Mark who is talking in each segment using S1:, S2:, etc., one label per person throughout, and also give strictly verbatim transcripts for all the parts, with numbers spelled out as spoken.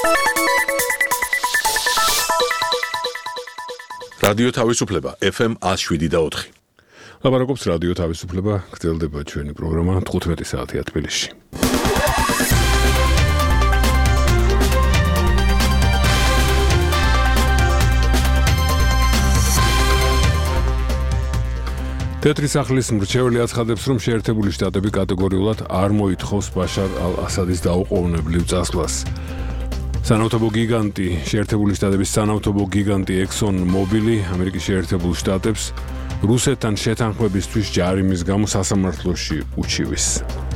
S1: რადიო თავისუფლება F M one oh seven და four.
S2: ლაპარაკობს რადიო თავისუფლება, გრძელდება ჩვენი პროგრამა თხუთმეტი საათია თბილისში. თეთრი სახლის მრჩეველი აცხადებს, რომ შეერთებული შტატები კატეგორიულად არ მოითხოვს ბაშარ ალ-ასადის დაუყოვნებლივ წასვლას. სანავთობო გიგანტი, შეერთებული შტატების სანავთობო გიგანტი Exxon Mobil ამერიკის შეერთებულ შტატებს რუსეთთან შეთანხმებისთვის ჯარიმის გამო სასამართლოში უჩივის.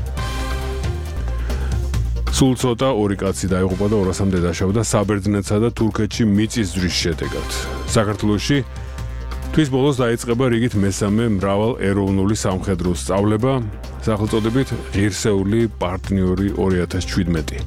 S2: სულ ცოტა ორი კაცი დაიღუპა და ორასამდე დაშავდა საბერძნეთსა და თურქეთში მიწისძვრის შედეგად. საქართველოში თვის ბოლოს დაიწყება რიგით მესამე მრავალეროვნული სამხედრო სწავლება, სახელწოდებით ღირსეული პარტნიორი ორი ათას შვიდმეტი.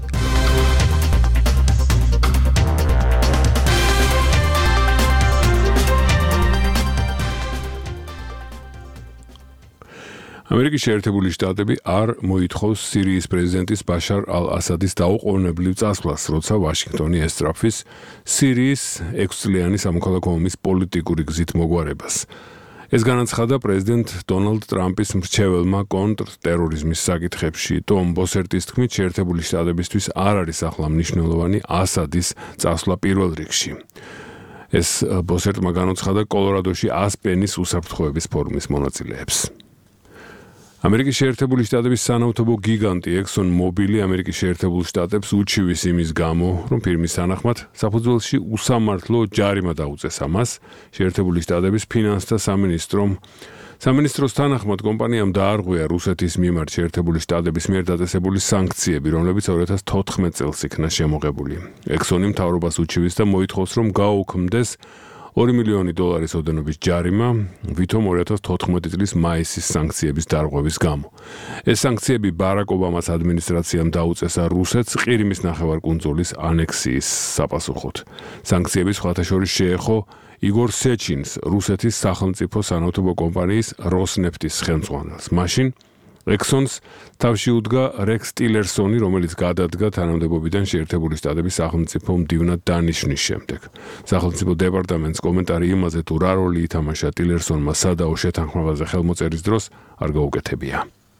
S2: ამერიკის შეერთებული შტატები არ მოითხოვს სირიის პრეზიდენტის ბაშარ ალ-ასადის დაუყოვნებლივ წასვლას, როცა ვაშინგტონი ესწრაფვის სირიის ექვსწლიანი სამოქალაქო ომის პოლიტიკური გზით მოგვარებას. ეს განაცხადა პრეზიდენტ დონალდ ტრამპის მრჩეველმა კონტრტერორიზმის საკითხებში. ტომ ბოსერტის თქმით, შეერთებული შტატებისთვის არ არის ახლა მნიშვნელოვანი ასადის წასვლა პირველ რიგში. ეს ბოსერტმა განაცხადა კოლორადოში ასპენის უსაფრთხოების ფორუმის მონაწილეებს. ამერიკის შეერთებული შტატების სანავთობო გიგანტი Exxon Mobil ამერიკის შეერთებულ შტატებს უჩივის იმის გამო, რომ ფირმის თანახმად საფუძველში უსამართლო ჯარიმა დაუწეს ამას. შეერთებული შტატების ფინანსთა სამინისტრომ სამინისტროს თანახმად კომპანიამ დაარღვია რუსეთის მიმართ შეერთებული შტატების მიერ დაწესებული სანქციები, რომლებიც ორი ათას თოთხმეტ წელს იქნა შემოღებული. Exxon-ი მთავრობას უჩივის და მოითხოვს, რომ გაუქმდეს ორი მილიონი დოლარის ოდენობის ჯარიმა, ვითომ ორი ათას თოთხმეტი წლის მაისის სანქციების დარღვევის გამო. ეს სანქციები ბარაკ ობამას ადმინისტრაციამ დაუწესა რუსეთს ყირიმის ნახევარკუნძულის ანექსიის საპასუხოდ. სანქციები სხვათა შორის შეეხო იგორ სეჩინს, რუსეთის სახელმწიფო სანავთობო კომპანიის როსნეფტის ხელმძღვანელს. მაშინ Exxon-ს თავში უდგა რექს ტილერსონი, რომელიც გადადგა თანამდებობიდან შეერთებული შტატების სახელმწიფო მდივნად დანიშნის შემდეგ. სახელმწიფო დეპარტამენტს კომენტარი იმაზე, თუ რა როლი ითამაშა ტილერსონმა სადაო შეთანხმებაზე ხელმოწერის დროს, არ გაუკეთებია.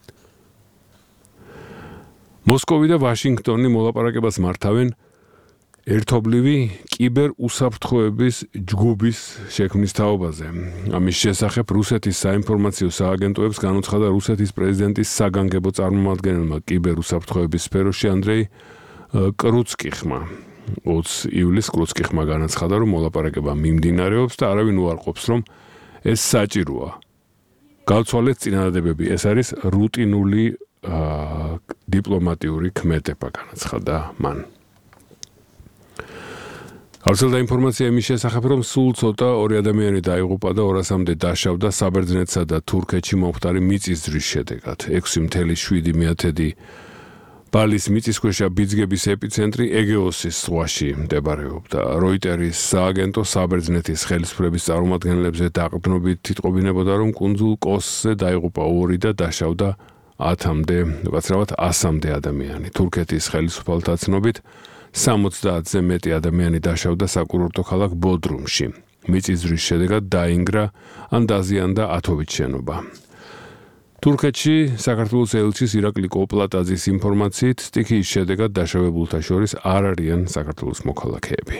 S2: მოსკოვი და ვაშინგტონი მოლაპარაკებას მართავენ ერთობლივი კიბერ უსაფრთხოების ჯგუფის შექმნის თაობაზე. ამის შესახებ რუსეთის საინფორმაციო სააგენტოებს განუცხადა რუსეთის პრეზიდენტის საგანგებო წარმომადგენელმა კიბერ უსაფრთხოების სფეროში ანდრეი კრუცკიხმა. ოცი ივლისს კრუცკიხმა განაცხადა, რომ მოლაპარაკება მიმდინარეობს და არავინ უარყოფს, რომ ეს საჭიროა. გავცვალეთ წინადადებები, ეს არის რუტინული დიპლომატიური ქმედება, განაცხადა მან. გავრცელდა ინფორმაცია იმის შესახებ, რომ სულ ცოტა ორი ადამიანი დაიღუპა და ორასამდე დაშავდა საბერძნეთსა და თურქეთში მომხდარი მიწისძვრის შედეგად. ექვსი ათეული შვიდი ბალის მიწისქვეშა ბიძგების ეპიცენტრი ეგეოსის ზღვაში მდებარეობდა. როიტერის სააგენტო საბერძნეთის ხელისუფლების წარმომადგენლებზე დაყრდნობით თვითყობინებოდა, რომ კუნძულ კოსზე დაიღუპა ორი და დაშავდა ათამდე, ვაცრავად ასამდე ადამიანი. თურქეთის ხელისუფალთა ცნობით სამოცდაათზე მეტი ადამიანი დაშავდა საკურორტო ქალაქ ბოდრუმში. მიწისძვრის შედეგად დაინგრა ან დაზიანდა ათობით შენობა. თურქეთში საქართველოს ელჩის ირაკლი კოპლატაძის ინფორმაციით, სტიქიის შედეგად დაშავებულთა შორის არ არიან საქართველოს მოქალაქეები.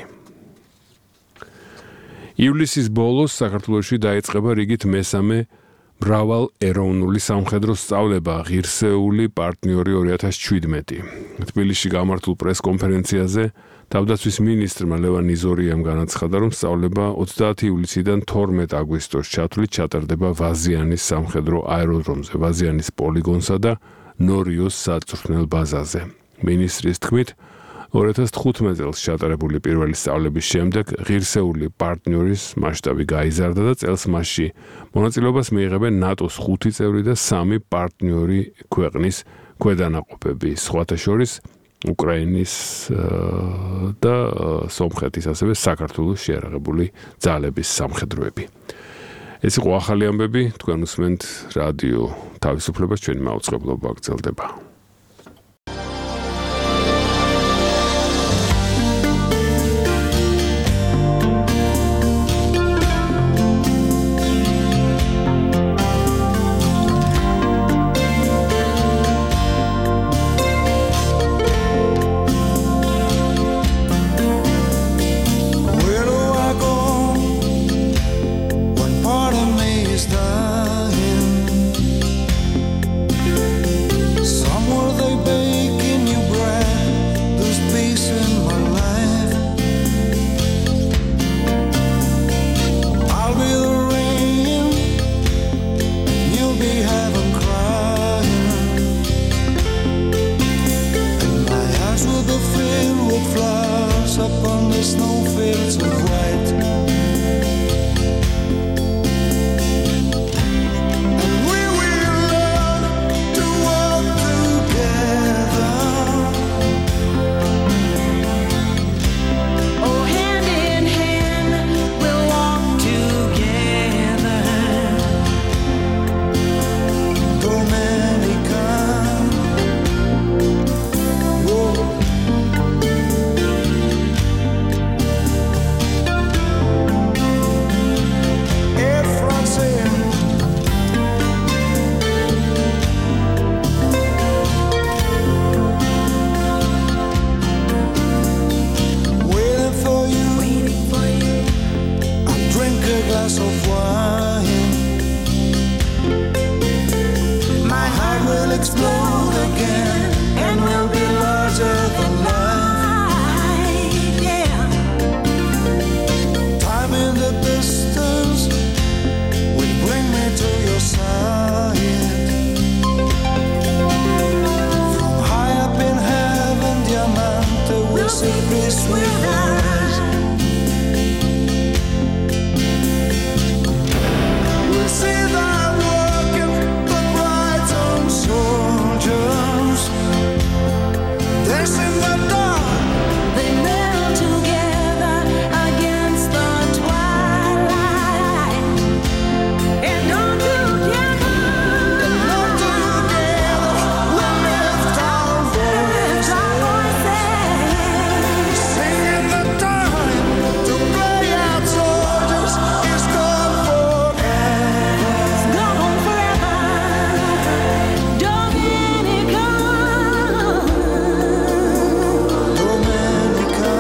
S2: ივლისის ბოლოს საქართველოში დაიწყება რიგით მესამე მრავალეროვნული სამხედრო სწავლება ღირსეული პარტნიორი ორი ათას შვიდმეტი. თბილისში გამართულ პრესკონფერენციაზე თავდაცვის მინისტრმა ლევან იზორიამ განაცხადა, რომ სწავლება ოცდაათი ივლისიდან თორმეტ აგვისტოს ჩათვლით ჩატარდება ვაზიანის სამხედრო აეროდრომზე, ვაზიანის პოლიგონსა და ნორიოს საწვრთნელ ბაზაზე. მინისტრის თქმით, ორი ათას თხუთმეტ წელს ჩატარებული პირველი სწავლების შემდეგ ღირსეული პარტნიორის მასშტაბი გაიზარდა და წელს მასში მონაწილეობას მიიღებენ ნატოს ხუთი წევრი და სამი პარტნიორი ქვეყნის ქვედანაყოფები, სხვათა შორის უკრაინის და სომხეთის, ასევე საქართველოს შეიარაღებული ძალების სამხედროები. ეს იყო ახალი ამბები, თქვენ უსმენთ რადიო თავისუფლებას, ჩვენი მაუწყებლობა გრძელდება.
S3: dress up on the snowfields of white. And we will learn to walk together.
S4: Oh, hand in hand we'll walk together.
S3: Domenica. Whoa. Air France, waiting for you.
S4: Waiting for you.
S3: I'll drink a glass of wine. My heart will explode again, and will be larger than life.
S4: Yeah.
S3: Time in the distance will bring me to your side. From high up in heaven, Diamante will
S4: We'll
S3: see
S4: see
S3: peace
S4: peace
S3: with
S4: with
S3: us.
S4: us.
S3: We'll see that working the bright and soldiers dance in the dark.
S4: They melt together against the twilight. And on together,
S3: All together we'll lift our
S4: lift our voices.
S3: singing the time to play out soldiers is gone forever.
S4: It's gone forever. Dominica.
S3: Domenica.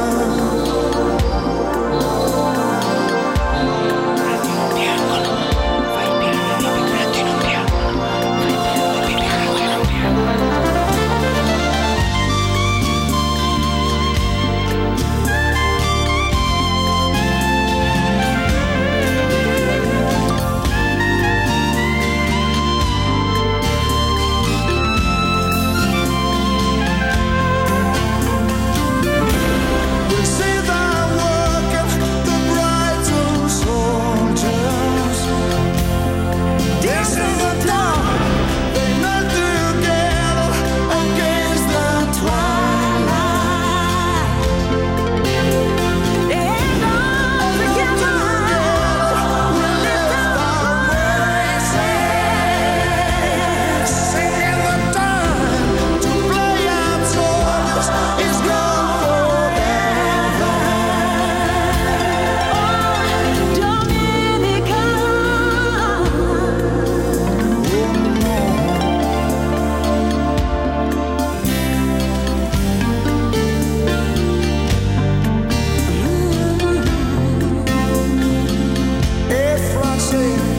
S3: We see that working the bright and soldiers dance in the dark. They melt together against the twilight.
S4: And on together,
S3: we'll lift our voices, singing the time to play out soldiers is gone forever.
S4: Dominica.
S3: Air France.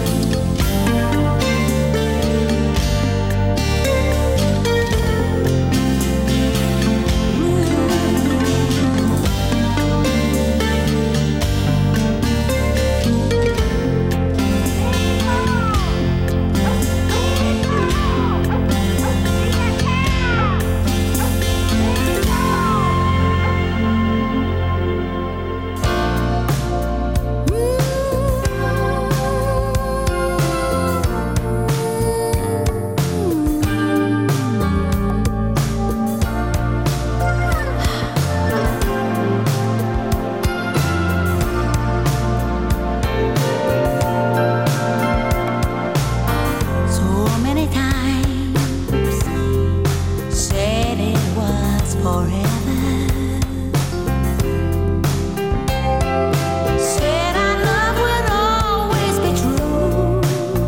S4: So many times said it was forever. Said our love would always be true.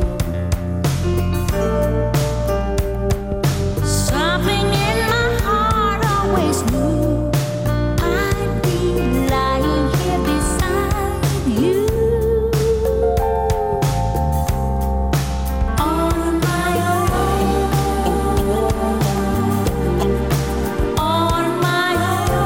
S4: Something in my heart always knew I'd be lying here beside you. On my own, on my own.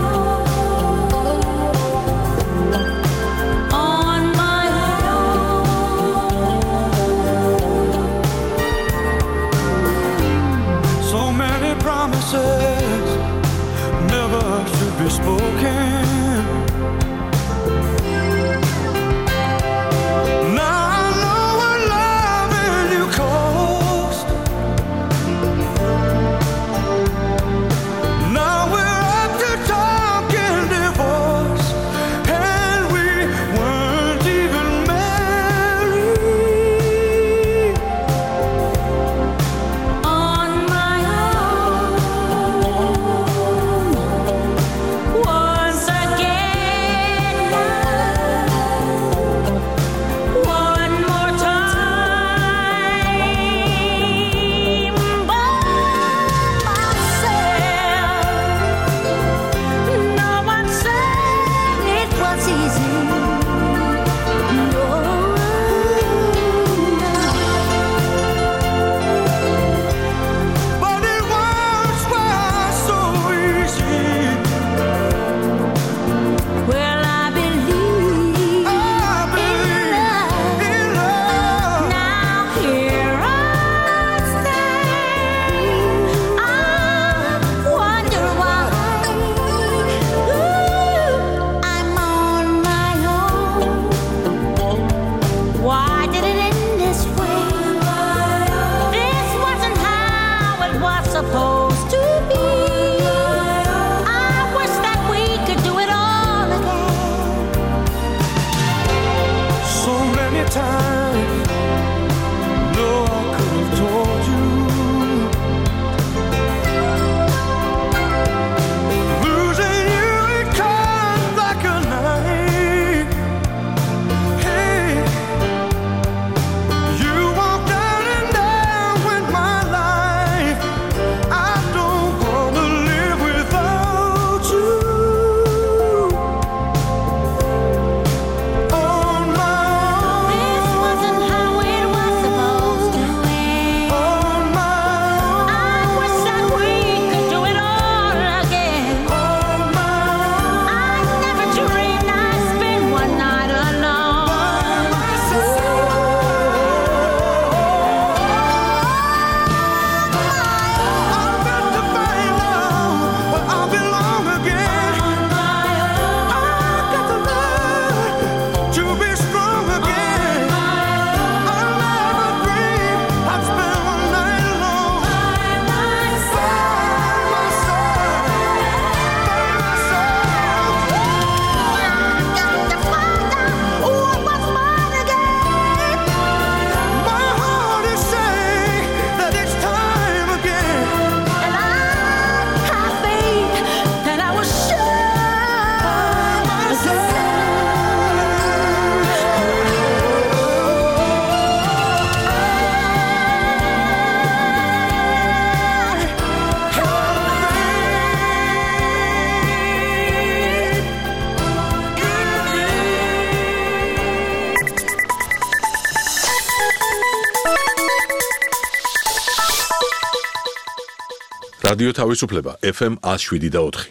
S1: რადიო თავისუფლება F M one oh seven და four.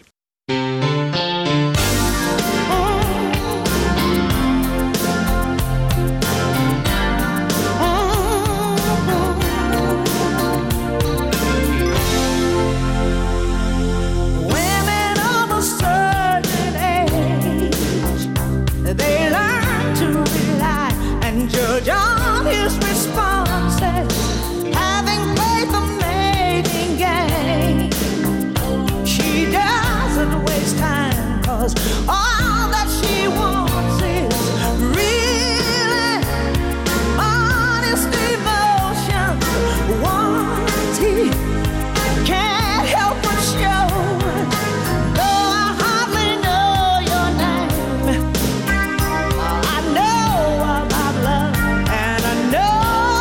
S3: All that she wants is really honest emotion. Once he can't help but show, though I hardly know your name, I know about love, and I know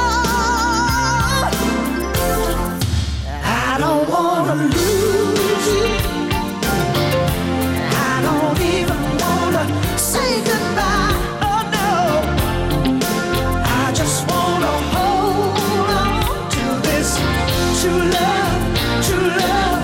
S3: I don't wanna lose you. Say goodbye, oh no. I just wanna hold on to this true love, true love.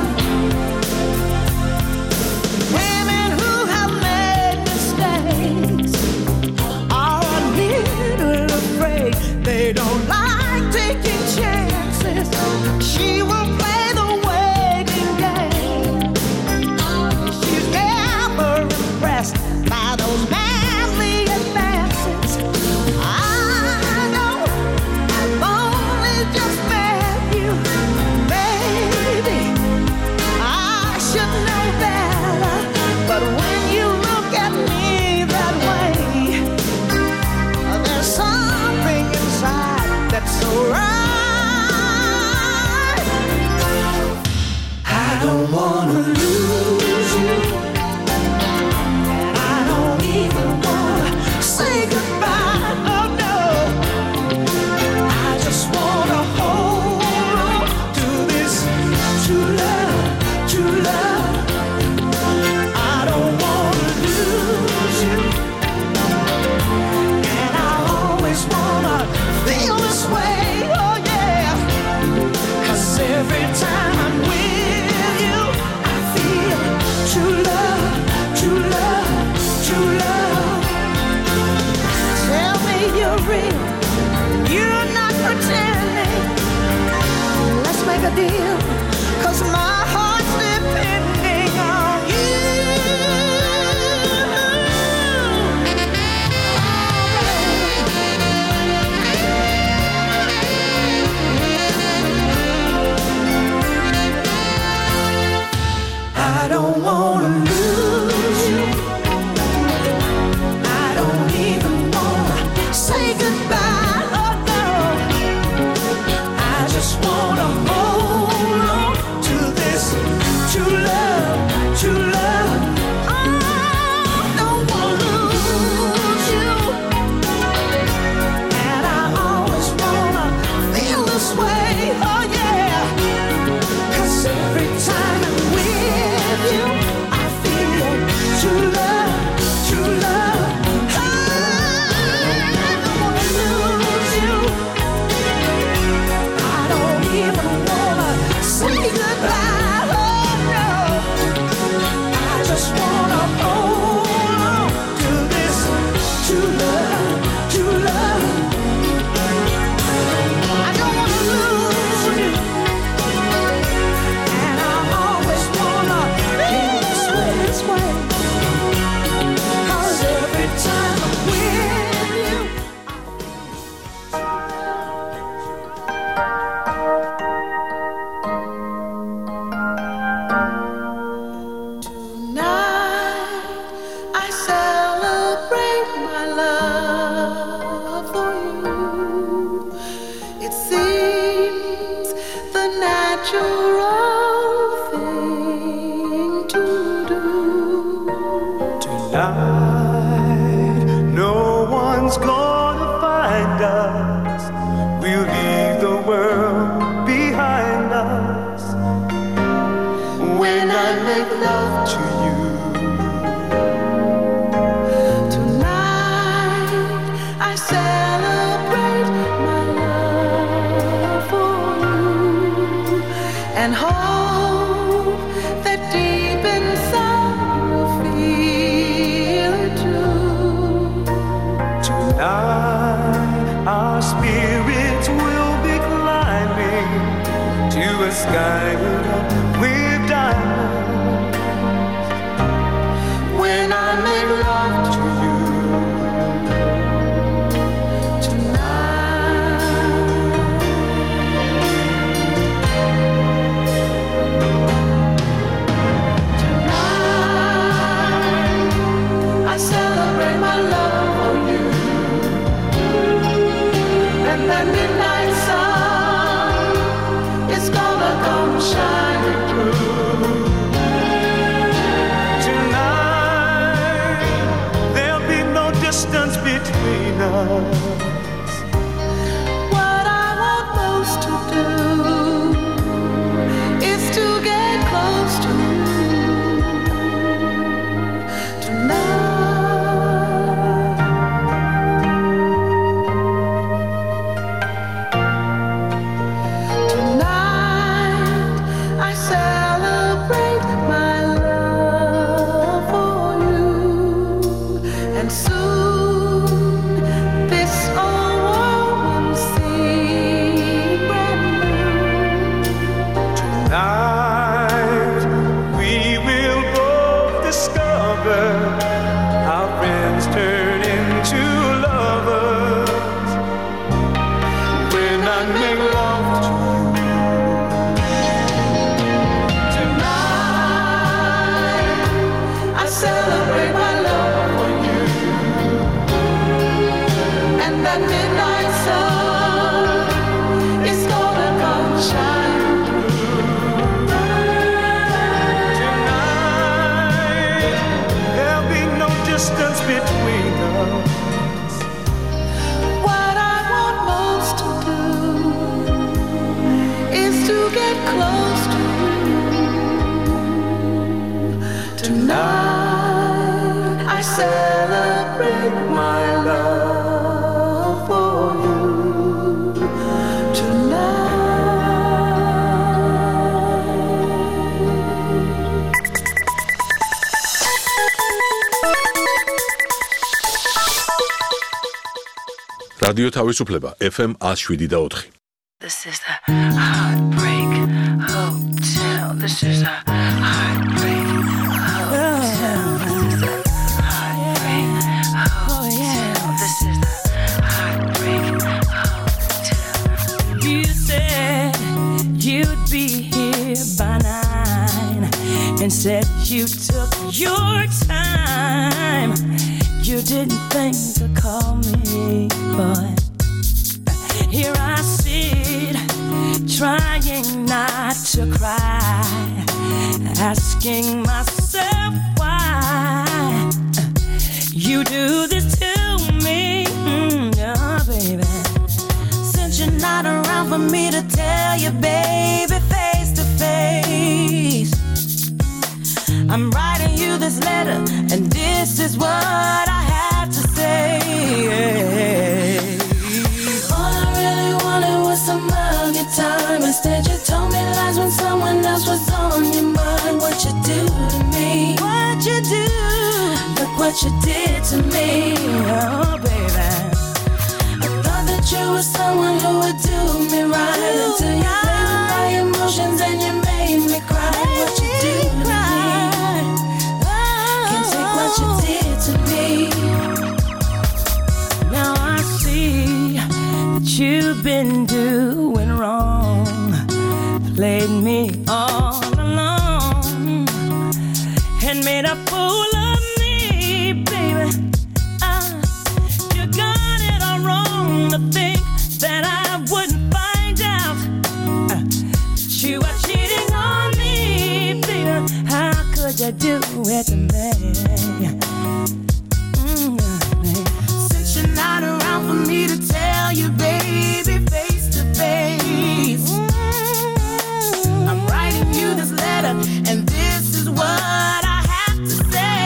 S3: Women who have made mistakes are a little afraid. They don't like taking chances. She will play the waiting game. She's never impressed by those manly advances. I know I've only just met you. Maybe I should know better, but when you look at me that way, there's something inside that's so right. I don't wanna lose you. Say goodbye, oh no. I just wanna hold on to this true love, true love. I don't wanna lose you, and I always wanna feel this way, oh yeah. 'Cause every time I'm with you, I feel true love, true love, true love. Tell me you're real, you're not pretending. Let's make a deal, 'cause my heart's depending on you. I don't wanna lose you. I don't even wanna say goodbye, oh no. I just wanna hold on to this true love, true love. I don't wanna lose you, and I always wanna feel this way, oh yeah. 'Cause every time I'm with you, I feel true love, true love. Say goodbye, oh no. I just wanna hold on to this true love, true love. I don't wanna lose you, and I always wanna feel this way, this way. 'Cause every time I'm with you, I celebrate my love for you. It seems the natural thing to do.
S5: Tonight, no one's gonna find us. We'll leave the world behind us. When I make love to you.
S3: I celebrate my love for you and hold
S5: us.
S3: What I want most to do is to get close to you tonight. Tonight I celebrate my love for you, and soon this old world will seem brand new.
S5: Tonight we will both discover our friends turn into lovers when I make love to you.
S3: Tonight I celebrate my love for you, and that midnight sun is gonna come shine through.
S5: Tonight there'll be no distance between us.
S3: What I want most to do is to get close to you tonight. I celebrate my love for you tonight.
S1: რადიო თავისუფლება эф эм one oh seven და four.
S6: This is the Heartbreak Hotel. This is the Heartbreak Hotel. Heartbreak Hotel. This is the Heartbreak Hotel.
S4: You said you'd be here by nine, and said you took your time. You didn't think to call me, but here I sit, trying not to cry, asking myself why you do this to me, mm, oh, baby. Since you're not around for me to tell you, baby, face to face, I'm writing you this letter, and this is what I have to say. All I really wanted was some of your time. Instead, you told me lies when someone else was on your mind. What you do to me? What you do? Look what you did to me, oh baby. I thought that you were someone who would do me right, until you played with my emotions and you made me cry. What you do to me? Can't take what you did to me. Now I see that you've been doing wrong, played me all along, and made a fool of me, baby. Ah, you got it all wrong to think that I wouldn't find out uh, that you are cheating on me, baby. How could you do it to me? Mm, baby. Since you're not around for me to tell you, baby, face to face, I'm writing you this letter, and this is what I have to say.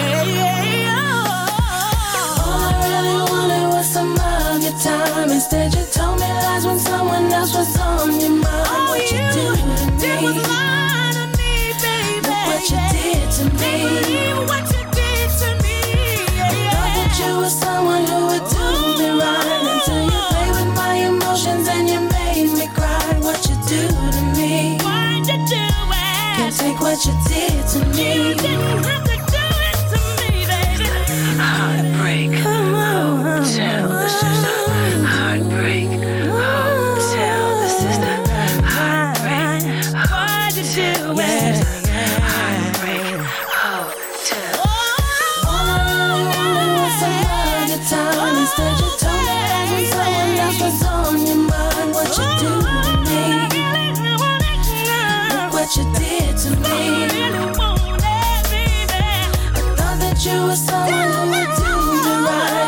S4: Oh. All I really wanted was some of your time. Instead, you told me lies when someone else was on your mind. Oh, what you, you do to did me? Was lie to me, baby. Look what you did to me. Believe what you did to me. Yeah, I thought that you were someone who would do me right, until you played with my emotions and you made me cry. What you do to me? Why'd you do it? Can't take what you did to me. You didn't have to do it to me, baby.
S6: Heartbreak Hotel. This is the Heartbreak Hotel. This is the Heartbreak Hotel.
S4: Why'd you do it?
S6: Heartbreak Hotel.
S4: All I really wanted was some of your time. Instead, you told me lies when someone else was on your mind. What you do to me? Look what you did to me. I thought that you were someone who would do me right.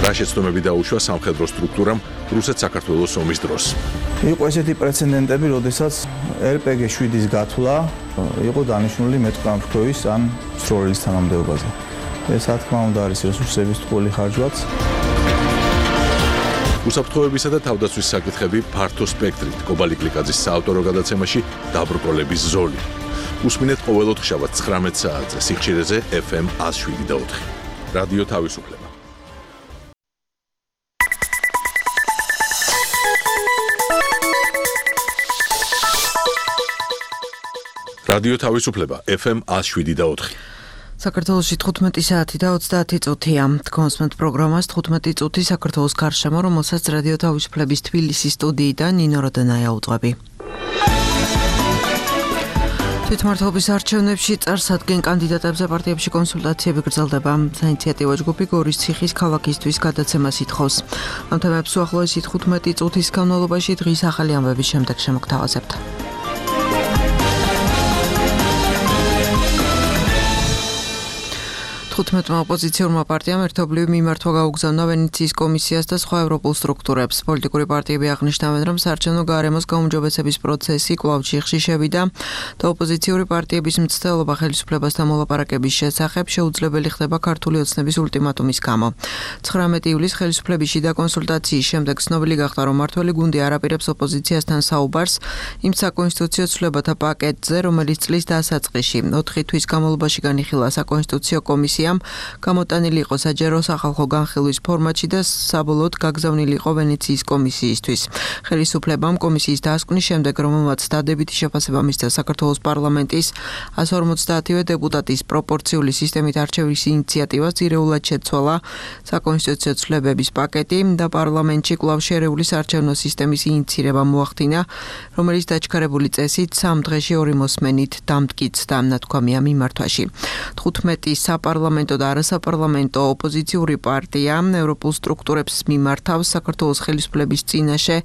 S1: რა შეცდომები დაუშვა სამხედრო სტრუქტურამ რუსეთ-საქართველოს ომის დროს.
S7: იყო ესეთი პრეცედენტები, როდესაც ერ პე გი შვიდის გათვლა იყო დანიშნული მეტყამფრქვევის ან მსროლელის თანამდებობაზე. ეს რა თქმა უნდა არის რესურსების ტყუილი ხარჯვაც.
S1: უსაფრთხოებისა და თავდაცვის საკითხები ფართო სპექტრით კობალი კლიკაძის საავტორო გადაცემაში დაბრკოლების ზოლი. უსმინეთ ყოველ ოთხშაბათს ცხრამეტ საათზე სიხშირეზე ეფ ემ ას შვიდი და ოთხი. რადიო თავისუფლება. რადიო თავისუფლება ეფ ემ ას შვიდი და ოთხი.
S8: საქართველოში თხუთმეტი საათი და ოცდაათი წუთია. თქვენს პროგრამას თხუთმეტი წუთი საქართველოს გარშემო, რომელსაც რადიო თავისუფლების თბილისის სტუდიიდან ნინო როდანაია უძღვები. თვითმმართველობის არჩევნებში წარსადგენ კანდიდატებზე პარტიებში კონსულტაციები გრძელდება. საინიციატივო ჯგუფი გორის ციხის ქალაქისთვის გადაცემას ითხოვს. ამ თემებს უახლოესი თხუთმეტი წუთის განმავლობაში დღის ახალი ამბების შემდეგ შემოგთავაზებთ. თხუთმეტმა ოპოზიციურმა პარტიამ ერთობლივი მიმართვა გაუგზავნა ვენეციის კომისიას და სხვა ევროპულ სტრუქტურებს. პოლიტიკური პარტიები აღნიშნავენ, რომ საარჩევნო გარემოს გაუმჯობესების პროცესი კვლავ ჩიხში შევიდა და ოპოზიციური პარტიების მცდელობა ხელისუფლებასთან მოლაპარაკების შესახებ შეუძლებელი ხდება ქართული ოცნების ულტიმატუმის გამო. ცხრამეტი ივლისს ხელისუფლების შიდა კონსულტაციის შემდეგ ცნობილი გახდა, რომ მმართველი გუნდი არ აპირებს ოპოზიციასთან საუბარს იმ საკონსტიტუციო ცვლილებათა პაკეტზე, რომელიც წლის დასაწყისში ოთხი თვის განმავლობაში განიხილა საკონსტიტუციო კომისია გამოტანილი იყო საჯარო სახალხო განხილვის ფორმატში და საბოლოოდ გაგზავნილი იყო ვენეციის კომისიისთვის. ხელისუფლებამ კომისიის დასკვნის შემდეგ, რომელმაც დადებითი შეფასება მისცა საქართველოს პარლამენტის ას ორმოცდაათივე დეპუტატის პროპორციული სისტემით არჩევის ინიციატივას, ძირეულად შეცვალა საკონსტიტუციო ცვლილებების პაკეტი და პარლამენტში კვლავ შერეული საარჩევნო სისტემის ინიცირება მოახდინა, რომელიც დაჩქარებული წესით სამ დღეში ორი მოსმენით დამტკიცდა ნათქვამია მიმართვაში. თხუთმეტი საპარლამენტო და არასაპარლამენტო ოპოზიციური პარტია ევროპულ სტრუქტურებს მიმართავს საქართველოს ხელისუფლების წინაშე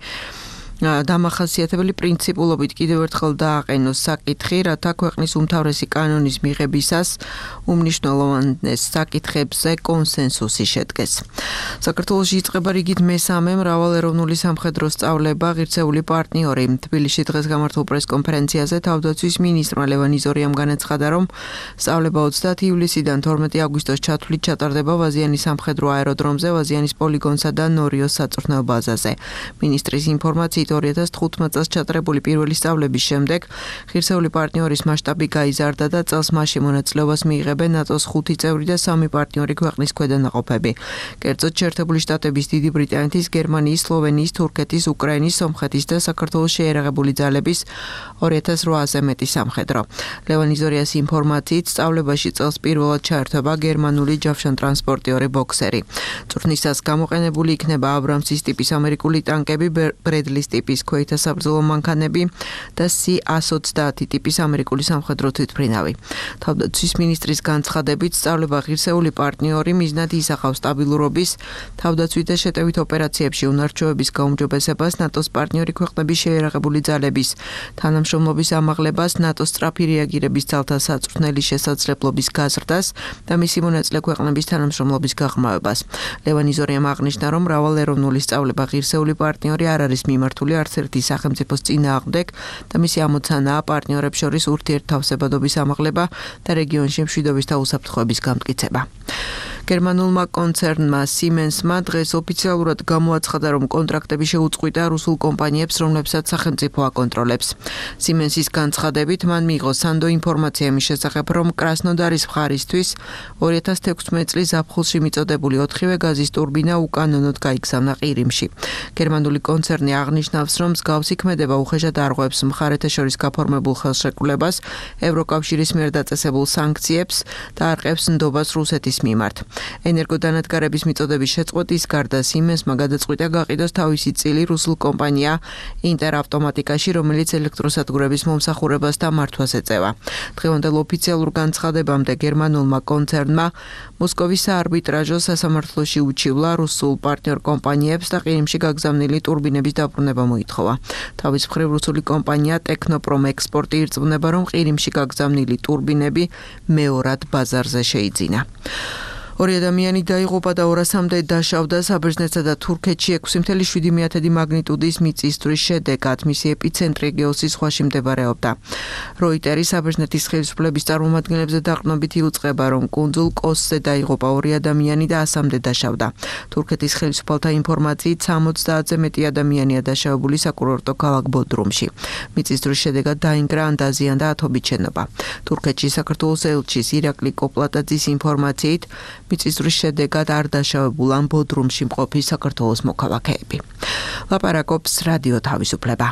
S8: დამახასიათებელი პრინციპულობით კიდევ ერთხელ დააყენოს საკითხი, რათა ქვეყნის უმთავრესი კანონის მიღებისას უმნიშვნელოვანეს საკითხებზე კონსენსუსი შედგეს. საქართველოში იწყება რიგით მესამე მრავალეროვნული სამხედრო სწავლება ღირსეული პარტნიორი. თბილისში დღეს გამართულ პრესკონფერენციაზე თავდაცვის მინისტრმა ლევან იზორიამ განაცხადა, რომ სწავლება ოცდაათი ივლისიდან თორმეტი აგვისტოს ჩათვლით ჩატარდება ვაზიანის სამხედრო აეროდრომზე, ვაზიანის პოლიგონსა და ნორიოს საწვრთნელ ბაზაზე. მინისტრის ინფორმაციით ორი ათას თხუთმეტ წელს ჩატარებული პირველი სწავლების შემდეგ ღირსეული პარტნიორის მასშტაბი გაიზარდა და წელს მასში მონაწილეობას მიიღებენ ნატოს ხუთი წევრი და სამი პარტნიორი ქვეყნის ქვედანაყოფები. კერძოდ შეერთებული შტატების, დიდი ბრიტანეთის, გერმანიის, სლოვენიის, თურქეთის, უკრაინის, სომხეთის და საქართველოს შეიარაღებული ძალების ორი ათას რვაასზე მეტი სამხედრო. ლევან იზორიას ინფორმაციით სწავლებაში წელს პირველად ჩაერთვება გერმანული ჯავშანტრანსპორტიორი ბოქსერი. წვრთნისას გამოყენებული იქნება აბრამსის ტიპის ამერიკული ტანკები, ბრედლის ტიპის ქვეითთა საბრძოლო მანქანები და სი ას ოცდაათი ტიპის ამერიკული სამხედრო თვითმფრინავი. თავდაცვის მინისტრის განცხადებით, სწავლება ღირსეული პარტნიორი მიზნად ისახავს სტაბილურობის, თავდაცვით და შეტევით ოპერაციებში უნარჩვევების გაუმჯობესებას, ნატოს პარტნიორი ქვეყნების შეიარაღებული ძალების თანამშრომლობის ამაღლებას, ნატოს სწრაფი რეაგირების ძალთა საწვრთნელი შესაძლებლობის გაზრდას და მისი მონაწილე ქვეყნების თანამშრომლობის გაღრმავებას. ლევან იზორიამ აღნიშნა, რომ მრავალეროვნული სწავლება ღირსეული პარტნიორი არ არის მიმართული არც ერთი სახელმწიფოს წინააღმდეგ და მისი ამოცანაა პარტნიორებს შორის ურთიერთთავსებადობის ამაღლება და რეგიონში მშვიდობის და უსაფრთხოების გამტკიცება. გერმანულმა კონცერნმა Siemens-მა დღეს ოფიციალურად გამოაცხადა, რომ კონტრაქტები შეუწყვიტა რუსულ კომპანიებს, რომლებსაც სახელმწიფო აკონტროლებს. Siemens-ის განცხადებით, მან მიიღო სანდო ინფორმაცია იმის შესახებ, რომ კრასნოდარის მხარისთვის ორი ათას თექვსმეტ წლის ზაფხულში მიწოდებული ოთხივე გაზის ტურბინა უკანონოდ გაიგზავნა ყირიმში. გერმანული კონცერნი აღნიშნავს, რომ მსგავსი ქმედება უხეშად არღვევს მხარეთა შორის გაფორმებულ ხელშეკრულებას, ევროკავშირის მიერ დაწესებულ სანქციებს და არყევს ნდობას რუსეთის მიმართ. ენერგოდანადგარების მიწოდების შეწყვეტის გარდა Siemens-მა გადაწყვიტა გაყიდოს თავისი წილი რუსულ კომპანია ინტერავტომატიკაში, რომელიც ელექტროსადგურების მომსახურებას და მართვას ეწევა. დღევანდელ ოფიციალურ განცხადებამდე გერმანულმა კონცერნმა მოსკოვის საარბიტრაჟო სასამართლოში უჩივლა რუსულ პარტნიორ კომპანიებს და ყირიმში გაგზავნილი ტურბინების დაბრუნება მოითხოვა. თავის მხრივ რუსული კომპანია ტექნოპრომ ექსპორტი ირწმუნება, რომ ყირიმში გაგზავნილი ტურბინები მეორად ბაზარზე შეიძინა. ორი ადამიანი დაიღუპა და ორასამდე დაშავდა საბერძნეთსა და თურქეთში ექვსი ათეული მაგნიტუდის მიწისძვრის შედეგად. მისი ეპიცენტრი ეგეოსის ზღვაში მდებარეობდა. როიტერი საბერძნეთის ხელისუფლების წარმომადგენლებზე დაყრდნობით იუწყება, რომ კუნძულ კოსზე დაიღუპა ორი ადამიანი და ასამდე დაშავდა. თურქეთის ხელისუფალთა ინფორმაციით სამოცდაათზე მეტი ადამიანია დაშავებული საკურორტო ქალაქ ბოდრუმში. მიწისძვრის შედეგად დაინგრა ან დაზიანდა ათობით შენობა. თურქეთში საქართველოს ელჩის ირაკლი კოპლატაძის ინფორმაციით მიწისძვრის შედეგად არ დაშავებულან ბოდრუმში მყოფი საქართველოს მოქალაქეები. ლაპარაკობს რადიო თავისუფლება.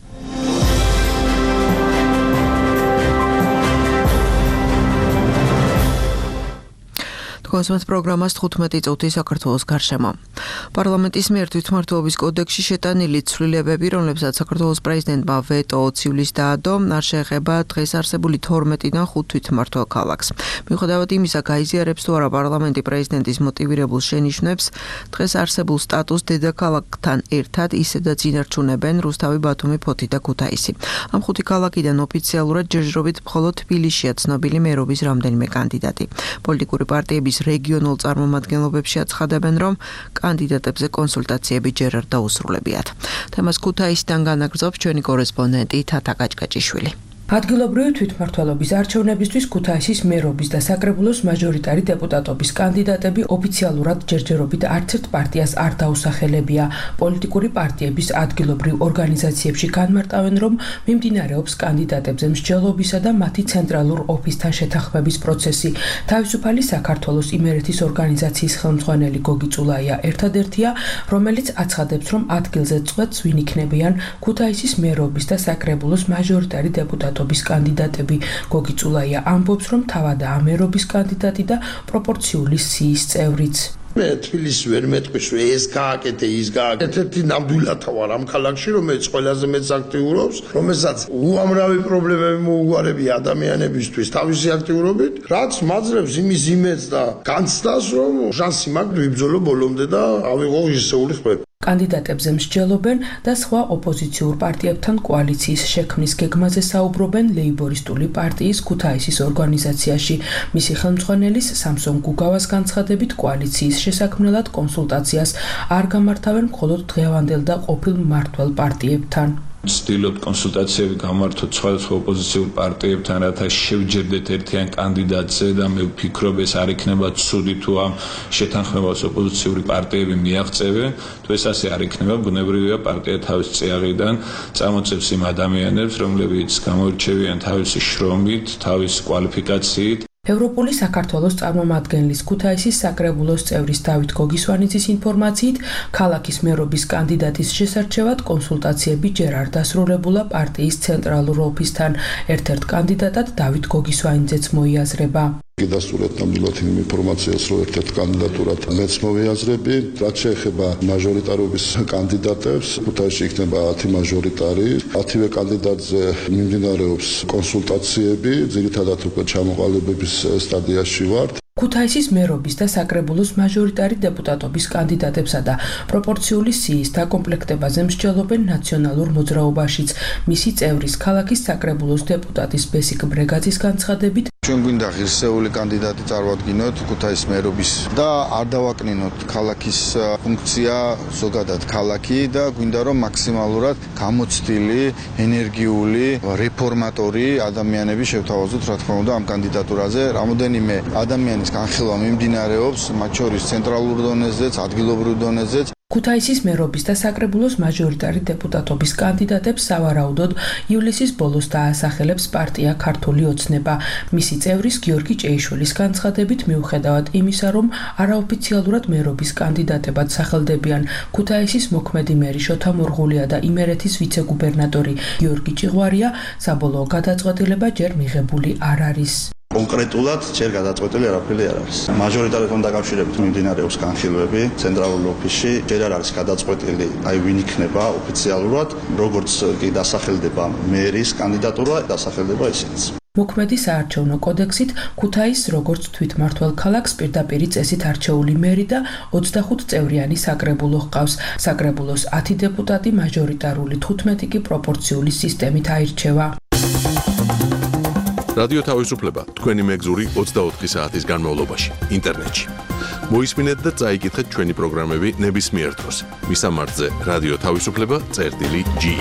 S8: კონსუმატ პროგრამას თხუთმეტი წუთი საქართველოს გარშემო. პარლამენტის მიერ თვითმმართველობის კოდექსში შეტანილი ცვლილებები, რომლებსაც საქართველოს პრეზიდენტმა ვეტო ოცი ივლისს დაადო, არ შეეხება დღეს არსებული თორმეტიდან ხუთ თვითმმართველ ქალაქს. მიუხედავად იმისა, გაიზიარებს თუ არა პარლამენტი პრეზიდენტის მოტივირებულ შენიშვნებს, დღეს არსებულ სტატუსს დედაქალაქთან ერთად ისედაც ინარჩუნებენ რუსთავი, ბათუმი, ფოთი და ქუთაისი. ამ ხუთი ქალაქიდან ოფიციალურად ჯერჯერობით მხოლოდ თბილისშია ცნობილი მერობის რამდენიმე კანდიდატი. პოლიტიკური პარტიების რეგიონულ წარმომადგენლობებში აცხადებენ, რომ კანდიდატებზე კონსულტაციები ჯერ არ დაუსრულებიათ. თემას ქუთაისიდან განაგრძობს ჩვენი კორესპონდენტი თათა კაჭკაჭიშვილი.
S9: ადგილობრივი თვითმმართველობის არჩევნებისთვის ქუთაისის მერობის და საკრებულოს მაჟორიტარი დეპუტატობის კანდიდატები ოფიციალურად ჯერჯერობით არც ერთ პარტიას არ დაუსახელებია. პოლიტიკური პარტიების ადგილობრივ ორგანიზაციებში განმარტავენ, რომ მიმდინარეობს კანდიდატებზე მსჯელობისა და მათი ცენტრალურ ოფისთან შეთანხმების პროცესი. თავისუფალი საქართველოს იმერეთის ორგანიზაციის ხელმძღვანელი გოგი წულაია ერთადერთია, რომელიც აცხადებს, რომ ადგილზე წვეთს ვინ იქნებიან ქუთაისის მერობის და საკრებულოს მაჟორიტარი დეპუტატები კანდიდატები. გოგი წულაია ამბობს, რომ თავადაა მერობის კანდიდატი და პროპორციული სიის წევრიც.
S10: მე თბილისში ვერ მეტყვის, რომ ეს გააკეთე, ის გააკეთე. ერთ-ერთი ნამდვილად ვარ ამ ქალაქში, რომელიც ყველაზე მეტს აქტიურობს, რომელსაც უამრავი პრობლემები მოუგვარებია ადამიანებისთვის თავისი აქტიურობით, რაც მაძლევს იმის იმედს და განცდას, რომ შანსი მაქვს ვიბრძოლო ბოლომდე და ავიღო ისეული ხმები.
S9: კანდიდატებზე მსჯელობენ და სხვა ოპოზიციურ პარტიებთან კოალიციის შექმნის გეგმაზე საუბრობენ ლეიბორისტული პარტიის ქუთაისის ორგანიზაციაში. მისი ხელმძღვანელის სამსონ გუგავას განცხადებით კოალიციის შესაქმნელად კონსულტაციას არ გამართავენ მხოლოდ დღევანდელ და ყოფილ მმართველ პარტიებთან.
S11: ვცდილობთ კონსულტაციები გამართოთ სხვადასხვა ოპოზიციურ პარტიებთან, რათა შევჯერდეთ ერთიან კანდიდატზე და მე ვფიქრობ, ეს არ იქნება ცუდი თუ ამ შეთანხმებას ოპოზიციური პარტიები მიაღწევენ. თუ ეს ასე არ იქნება, ბუნებრივია პარტია თავის წიაღიდან წამოწევს იმ ადამიანებს, რომლებიც გამოირჩევიან თავისი შრომით, თავისი კვალიფიკაციით.
S9: ევროპული საქართველოს წარმომადგენლის ქუთაისის საკრებულოს წევრის დავით გოგისვანიძის ინფორმაციით, ქალაქის მერობის კანდიდატის შესარჩევად კონსულტაციები ჯერ არ დასრულებულა პარტიის ცენტრალურ ოფისთან. ერთ-ერთ კანდიდატად დავით გოგისვანიძეც მოიაზრება.
S10: გიდასტურეთ ნამდვილად იმ ინფორმაციას, რომ ერთ-ერთ კანდიდატურად მეც მოვიაზრები. რაც შეეხება მაჟორიტარობის კანდიდატებს, ქუთაისში იქნება ათი მაჟორიტარი. ათივე კანდიდატზე მიმდინარეობს კონსულტაციები, ძირითადად უკვე ჩამოყალიბების სტადიაში ვართ.
S9: ქუთაისის მერობის და საკრებულოს მაჟორიტარი დეპუტატობის კანდიდატებსა და პროპორციული სიის დაკომპლექტებაზე მსჯელობენ ნაციონალურ მოძრაობაშიც. მისი წევრის ქალაქის საკრებულოს დეპუტატის ბესიკ ბრეგაძის განცხადებით,
S12: ჩვენ გვინდა ღირსეული კანდიდატი წარმოვადგინოთ ქუთაისის მერობის და არ დავაკნინოთ ქალაქის ფუნქცია, ზოგადად ქალაქი და გვინდა რომ მაქსიმალურად გამოცდილი, ენერგიული, რეფორმატორი ადამიანები შევთავაზოთ, რა თქმა უნდა, ამ კანდიდატურაზე. რამოდენიმე ადამიანის განხილვა მიმდინარეობს, მათ შორის ცენტრალურ დონეზეც, ადგილობრივ დონეზეც.
S9: ქუთაისის მერობის და საკრებულოს მაჟორიტარი დეპუტატობის კანდიდატებს სავარაუდოდ ივლისის ბოლოს დაასახელებს პარტია ქართული ოცნება. მისი წევრის გიორგი ჭეიშვილის განცხადებით, მიუხედავად იმისა, რომ არაოფიციალურად მერობის კანდიდატებად სახელდებიან ქუთაისის მოქმედი მერი შოთა მურღულია და იმერეთის ვიცე-გუბერნატორი გიორგი ჭიღვარია, საბოლოო გადაწყვეტილება ჯერ მიღებული არ არის.
S13: კონკრეტულად ჯერ გადაწყვეტილი არაფერი არ არის. მაჟორიტართან დაკავშირებით მიმდინარეობს განხილვები ცენტრალურ ოფისში, ჯერ არ არის გადაწყვეტილი, აი ვინ იქნება ოფიციალურად, როგორც კი დასახელდება მერის კანდიდატურა, დასახელდება ისინიც.
S9: მოქმედი საარჩევნო კოდექსით ქუთაისს როგორც თვითმმართველ ქალაქს პირდაპირი წესით არჩეული მერი და ოცდახუთ წევრიანი საკრებულო ჰყავს. საკრებულოს ათი დეპუტატი მაჟორიტარული თხუთმეტი კი პროპორციული სისტემით აირჩევა.
S1: რადიო თავისუფლება თქვენი მეგზური ოცდაოთხი საათის განმავლობაში ინტერნეტში. მოისმინეთ და წაიკითხეთ ჩვენი პროგრამები ნებისმიერ დროს. მისამართზე რადიო თავისუფლება წერტილი ჯი.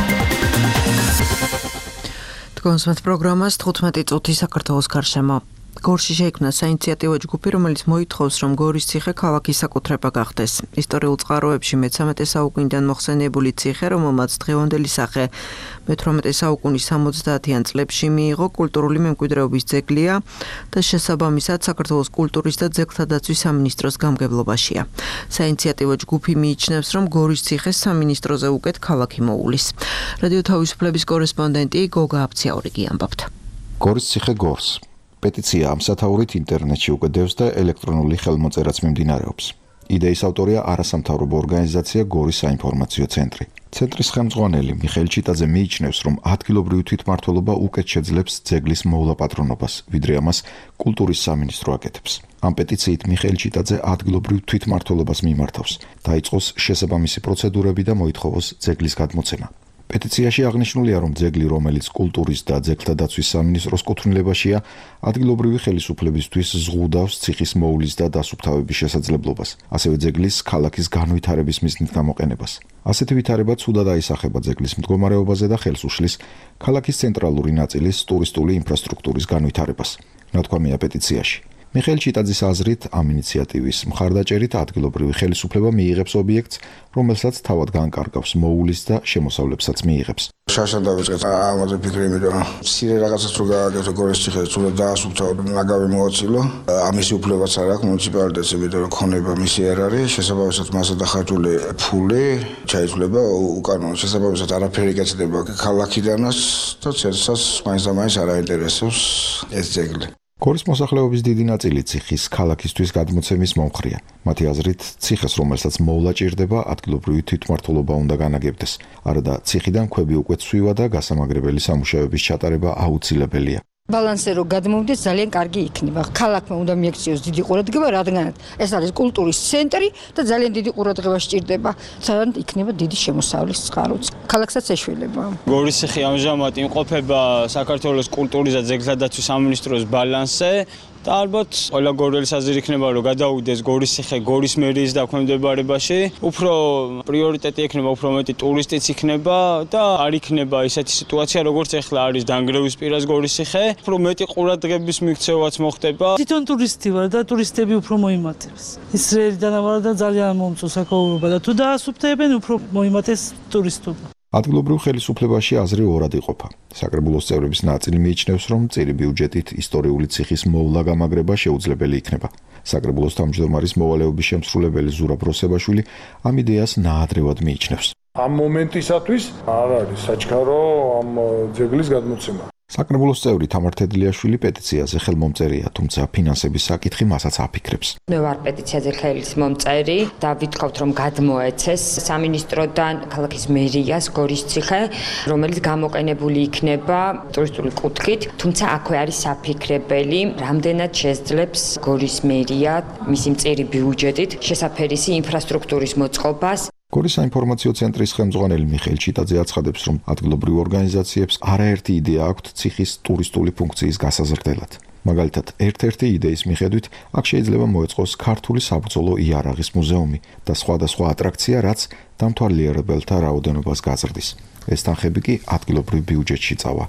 S8: თქვენს პროგრამას თხუთმეტი წუთი საქართველოს გარშემო. გორში შეიქმნა საინიციატივო ჯგუფი, რომელიც მოითხოვს, რომ გორის ციხე ქალაქის საკუთრება გახდეს. ისტორიულ წყაროებში მეცამეტე საუკუნიდან მოხსენიებული ციხე, რომელმაც დღევანდელი სახე მეთვრამეტე საუკუნის სამოცდაათიან წლებში მიიღო, კულტურული მემკვიდრეობის ძეგლია და შესაბამისად საქართველოს კულტურის და ძეგლთა დაცვის სამინისტროს გამგებლობაშია. საინიციატივო ჯგუფი მიიჩნევს, რომ გორის ციხე სამინისტროზე უკეთ ქალაქი მოულის. რადიო თავისუფლების კორესპონდენტი გოგა აფციაურიგი ამბობთ.
S14: გორის ციხე გორს. პეტიცია ამ სათაურით ინტერნეტში უკვე დევს და ელექტრონული ხელმოწერაც მიმდინარეობს. იდეის ავტორია არასამთავრობო ორგანიზაცია გორის საინფორმაციო ცენტრი. ცენტრის ხელმძღვანელი მიხეილ ჩიტაძე მიიჩნევს, რომ ადგილობრივი თვითმმართველობა უკეთ შეძლებს ძეგლის მოვლა-პატრონობას, ვიდრე ამას კულტურის სამინისტრო აკეთებს. ამ პეტიციით მიხეილ ჩიტაძე ადგილობრივ თვითმმართველობას მიმართავს, დაიწყოს შესაბამისი პროცედურები და მოითხოვოს ძეგლის გადმოცემა. პეტიციაში აღნიშნულია, რომ ძეგლი, რომელიც კულტურის და ძეგლთა დაცვის სამინისტროს კუთვნილებაშია, ადგილობრივი ხელისუფლებისთვის ზღუდავს ციხის მოვლის და დასუფთავების შესაძლებლობას, ასევე ძეგლის ქალაქის განვითარების მიზნით გამოყენებას. ასეთი ვითარება ცუდად აისახება ძეგლის მდგომარეობაზე და ხელს უშლის ქალაქის ცენტრალური ნაწილის ტურისტული ინფრასტრუქტურის განვითარებას. ნათქვამია პეტიციაში. მიხეილ ჩიტაძის აზრით, ამ ინიციატივის მხარდაჭერით ადგილობრივი ხელისუფლება მიიღებს ობიექტს, რომელსაც თავად განკარგავს მოულის და შემოსავლებსაც მიიღებს.
S15: შაშან დავიწყეთ ამაზე ფიქრი, იმიტომ რომ მცირე რაღაცას რო გააკეთო გორის ციხეზე, თუნდაც დაასუფთავო და ნაგავი მოაწილო, ამისი უფლებაც არ აქვს მუნიციპალიტეტს, იმიტომ რომ ქონება მისი არ არის, შესაბამისად მასზე დახარჯული ფული ჩაითვლება უკანონო, შესაბამისად არაფერი გეცდება ქალაქიდანაც და ცერცას მაინც და მაინც არ აინტერესებს ეს ძეგლი.
S14: გორის მოსახლეობის დიდი ნაწილი ციხის ქალაქისთვის გადმოცემის მომხრეა. მათი აზრით, ციხეს, რომელსაც მოვლა ჭირდება, ადგილობრივი თვითმმართველობა უნდა განაგებდეს. არადა ციხიდან ქვები უკვე ცვივა და გასამაგრებელი სამუშაოების ჩატარება აუცილებელია.
S16: ბალანსზე რო გადმოვიდეს, ძალიან კარგი იქნება. ქალაქმა უნდა მიექციოს დიდი ყურადღება, რადგან ეს არის კულტურის ცენტრი და ძალიან დიდი ყურადღება სჭირდება. ძალიან იქნება დიდი შემოსავლის წყაროც. ქალაქსაც ეშველება.
S17: გორის ციხე ამჟამად იმყოფება საქართველოს კულტურის და ძეგლთა დაცვის სამინისტროს ბალანსზე. და ალბათ ყველა გორელის აზრი იქნება, რომ გადაუდეს გორის ციხე გორის მერიის დაქვემდებარებაში. უფრო პრიორიტეტი ექნება, უფრო მეტი ტურისტიც იქნება და არ იქნება ისეთი სიტუაცია, როგორც ახლა არის დანგრევის პირას გორის ციხე. უფრო მეტი ყურადღების მიქცევაც მოხდება.
S18: თვითონ ტურისტი ვარ და ტურისტები უფრო მოიმატებს. ისრაელიდან ვარ და ძალიან მომწონს აქაურობა და თუ დაასუფთავებენ, უფრო მოიმატეს ტურისტობა.
S14: ადგილობრივ ხელისუფლებაში აზრი ორად იყოფა. საკრებულოს წევრების ნაწილი მიიჩნევს, რომ წირი ბიუჯეტით ისტორიული ციხის მოვლა გამაგრება შეუძლებელი იქნება. საკრებულოს თავმჯდომარის მოვალეობის შემსრულებელი ზურაბ როსებაშვილი ამ იდეას ნაადრევად მიიჩნევს.
S19: ამ მომენტისათვის არ არის საჩქარო ამ ძეგლის გადმოცემა.
S14: საკრებულოს წევრი თამარ თედლიაშვილი პეტიციაზე ხელმომწერია, თუმცა ფინანსების საკითხი მასაც აფიქრებს.
S20: მე ვარ პეტიციაზე ხელმომწერი და ვითხოვთ, რომ გადმოეცეს სამინისტროდან ქალაქის მერიას გორის ციხე, რომელიც გამოყენებული იქნება ტურისტული კუთხით, თუმცა აქვე არის საფიქრებელი, რამდენად შეძლებს გორის მერია მისი მწირი ბიუჯეტით შესაფერისი ინფრასტრუქტურის მოწყობას.
S14: გორის საინფორმაციო ცენტრის ხელმძღვანელი მიხეილ ჩიტაძე აცხადებს, რომ ადგილობრივ ორგანიზაციებს არაერთი იდეა აქვთ ციხის ტურისტული ფუნქციის გასაზრდელად. მაგალითად, ერთ-ერთი იდეის მიხედვით, აქ შეიძლება მოეწყოს ქართული საბრძოლო იარაღის მუზეუმი და სხვადასხვა ატრაქცია, რაც დამთვალიერებელთა რაოდენობას გაზრდის. ეს თანხები კი ადგილობრივ ბიუჯეტში წავა.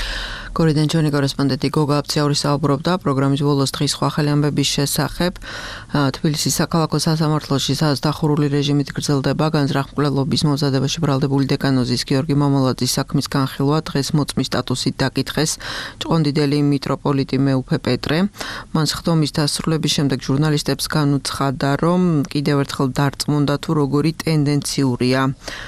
S8: გორიდან ჩვენი კორესპონდენტი გოგა აფციაური საუბრობდა პროგრამის ბოლოს დღის სხვა ახალი ამბების შესახებ. თბილისის საქალაქო სასამართლოში სადაც დახურული რეჟიმით გრძელდება განზრახმკვლელობის მომზადებაში ბრალდებული დეკანოზის გიორგი მამალაძის საქმის განხილვა დღეს მოწმის სტატუსით დაკითხეს ჭყონდიდელი მიტროპოლიტი მეუფე პეტრე. მან სხდომის დასრულების შემდეგ ჟურნალისტებს განუცხადა, რომ კიდევ ერთხელ დარწმუნდა თუ როგორი ტენდენციურია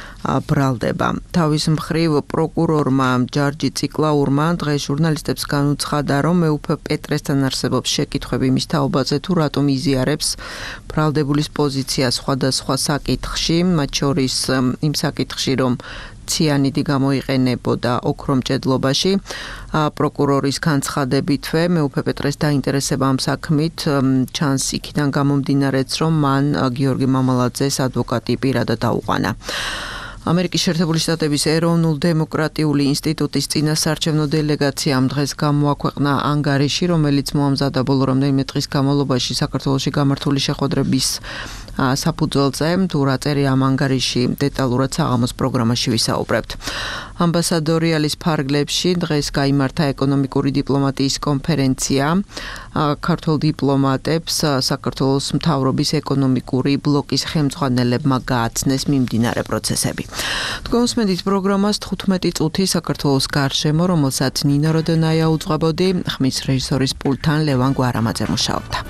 S8: ბრალდება. თავის მხრივ პროკურორმა ჯარჯი ციკლაურმა დღეს ჟურნალისტებს განუცხადა, რომ მეუფე პეტრესთან არსებობს შეკითხვები მის თაობაზე თუ რატომ იზიარებს ბრალდებულის პოზიციას სხვადასხვა საკითხში, მათ შორის იმ საკითხში, რომ ციანიდი გამოიყენებოდა ოქრომჭედლობაში. პროკურორის განცხადებითვე მეუფე პეტრეს დაინტერესება ამ საქმით ჩანს იქიდან გამომდინარეც, რომ მან გიორგი მამალაძეს ადვოკატი პირადად დაუყანა. ამერიკის შეერთებული შტატების ეროვნულ დემოკრატიული ინსტიტუტის წინასაარჩევნო დელეგაციამ დღეს გამოაქვეყნა ანგარიში, რომელიც მოამზადა ბოლო რამდენიმე დღის განმავლობაში საქართველოში გამართული შეხვედრების საფუძველზე. თუ რა წერია ამ ანგარიში, დეტალურად საღამოს პროგრამაში ვისაუბრებთ. ამბასადორიალის ფარგლებში დღეს გაიმართა ეკონომიკური დიპლომატიის კონფერენცია. ქართულ დიპლომატებს საქართველოს მთავრობის ეკონომიკური ბლოკის ხელმძღვანელებმა გააცნეს მიმდინარე პროცესები. თქვენსმენდით პროგრამას თხუთმეტი წუთი საქართველოს გარშემო, რომელსაც ნინა როდონაია უძღვებოდი, ხმის რეჟისორის პულტთან ლევან გვარამაძე მუშაობდა.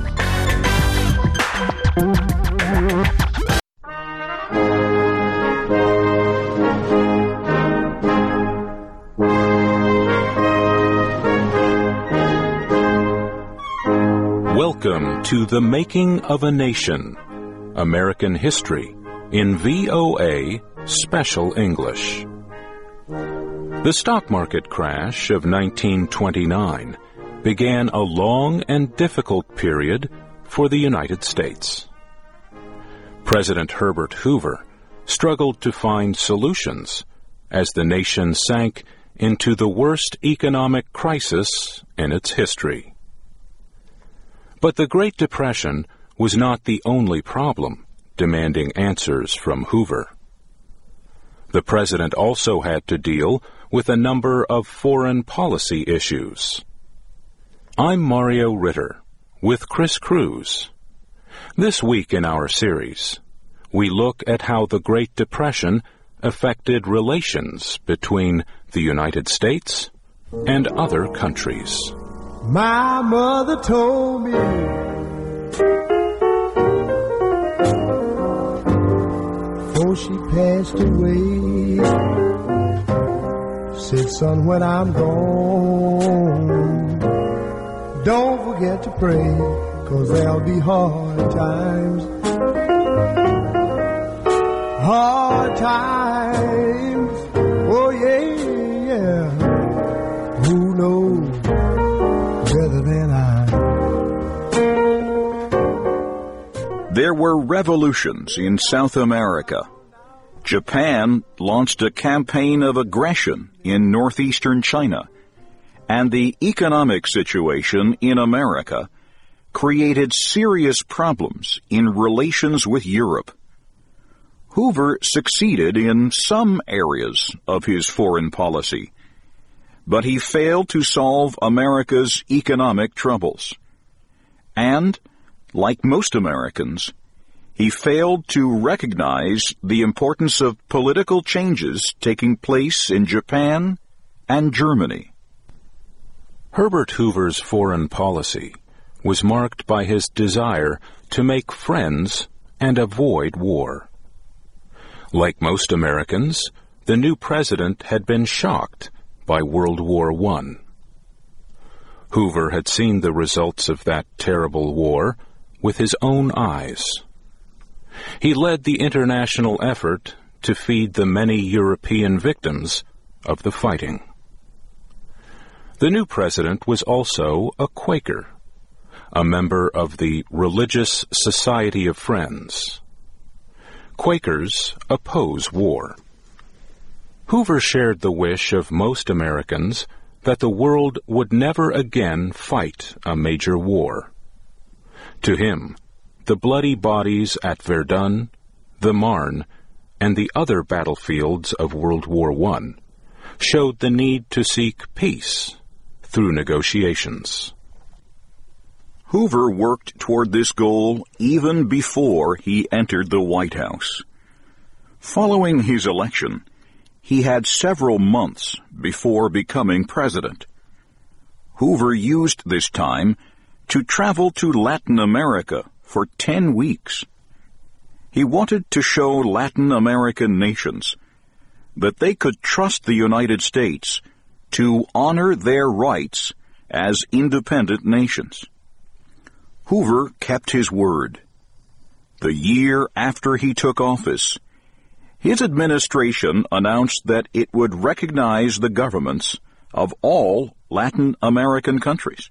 S21: Welcome to The Making of a Nation, American History, in V O A Special English. The stock market crash of nineteen twenty-nine began a long and difficult period for the United States. President Herbert Hoover struggled to find solutions as the nation sank into the worst economic crisis in its history. But the Great Depression was not the only problem demanding answers from Hoover. The president also had to deal with a number of foreign policy issues. I'm Mario Ritter with Chris Cruz. This week in our series, we look at how the Great Depression affected relations between the United States and other countries.
S5: My mother told me before she passed away, said, son, when I'm gone, don't forget to pray, 'cause there'll be hard times, hard times, oh yeah, yeah, who knows better than I.
S22: There were revolutions in South America. Japan launched a campaign of aggression in northeastern China, and the economic situation in America created serious problems in relations with Europe. Hoover succeeded in some areas of his foreign policy, but he failed to solve America's economic troubles. And, like most Americans, he failed to recognize the importance of political changes taking place in Japan and Germany.
S21: Herbert Hoover's foreign policy was marked by his desire to make friends and avoid war. Like most Americans, the new president had been shocked by World War One. Hoover had seen the results of that terrible war with his own eyes. He led the international effort to feed the many European victims of the fighting. The new president was also a Quaker, a member of the Religious Society of Friends. Quakers oppose war. Hoover shared the wish of most Americans that the world would never again fight a major war. To him, the bloody bodies at Verdun, the Marne, and the other battlefields of World War One showed the need to seek peace through negotiations.
S22: Hoover worked toward this goal even before he entered the White House. Following his election, he had several months before becoming president. Hoover used this time to travel to Latin America for ten weeks. He wanted to show Latin American nations that they could trust the United States to honor their rights as independent nations. Hoover kept his word. The year after he took office, his administration announced that it would recognize the governments of all Latin American countries,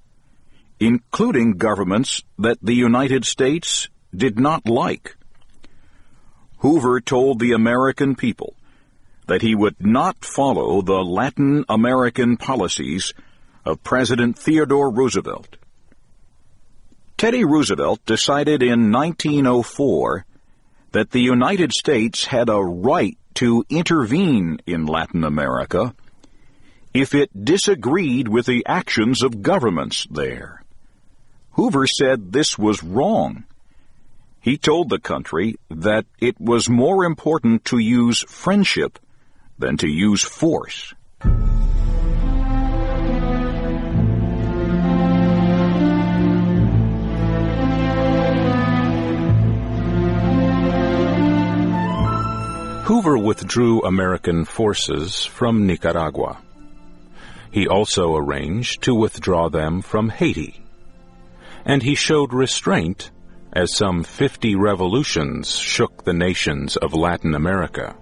S22: including governments that the United States did not like. Hoover told the American people that he would not follow the Latin American policies of President Theodore Roosevelt. Teddy Roosevelt decided in nineteen oh four that the United States had a right to intervene in Latin America if it disagreed with the actions of governments there. Hoover said this was wrong. He told the country that it was more important to use friendship than to use force.
S21: Hoover withdrew American forces from Nicaragua. He also arranged to withdraw them from Haiti. And he showed restraint as some fifty revolutions shook the nations of Latin America.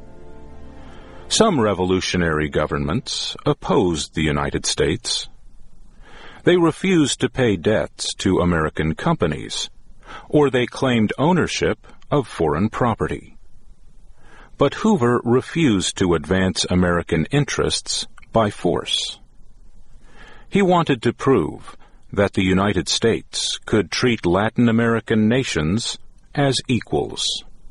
S21: Some revolutionary governments opposed the United States. They refused to pay debts to American companies, or they claimed ownership of foreign property. But Hoover refused to advance American interests by force. He wanted to prove that the United States could treat Latin American nations as equals.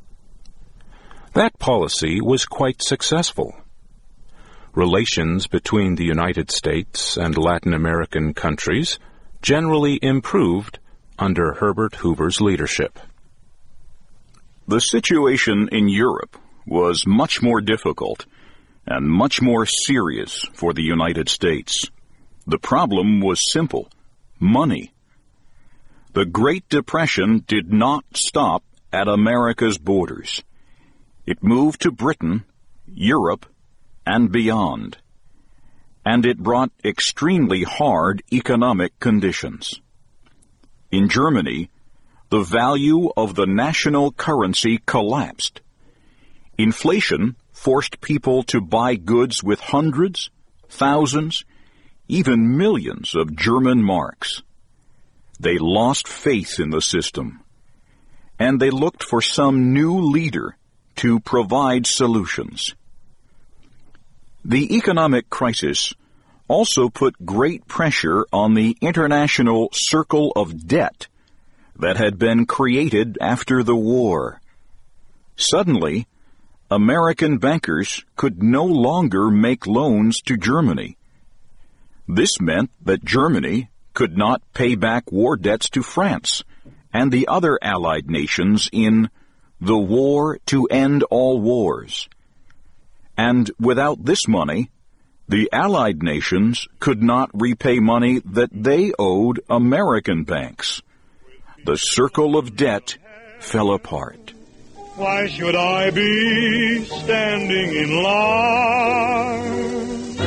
S21: That policy was quite successful. Relations between the United States and Latin American countries generally improved under Herbert Hoover's leadership.
S22: The situation in Europe was much more difficult and much more serious for the United States. The problem was simple: money. The Great Depression did not stop at America's borders. It moved to Britain, Europe, and beyond. And it brought extremely hard economic conditions. In Germany, the value of the national currency collapsed. Inflation forced people to buy goods with hundreds, thousands, even millions of German marks. They lost faith in the system, and they looked for some new leader to provide solutions. The economic crisis also put great pressure on the international circle of debt that had been created after the war. Suddenly, American bankers could no longer make loans to Germany. This meant that Germany could not pay back war debts to France and the other Allied nations in the War to End All Wars. And without this money, the Allied nations could not repay money that they owed American banks. The circle of debt fell apart.
S2: Why should I be standing in line,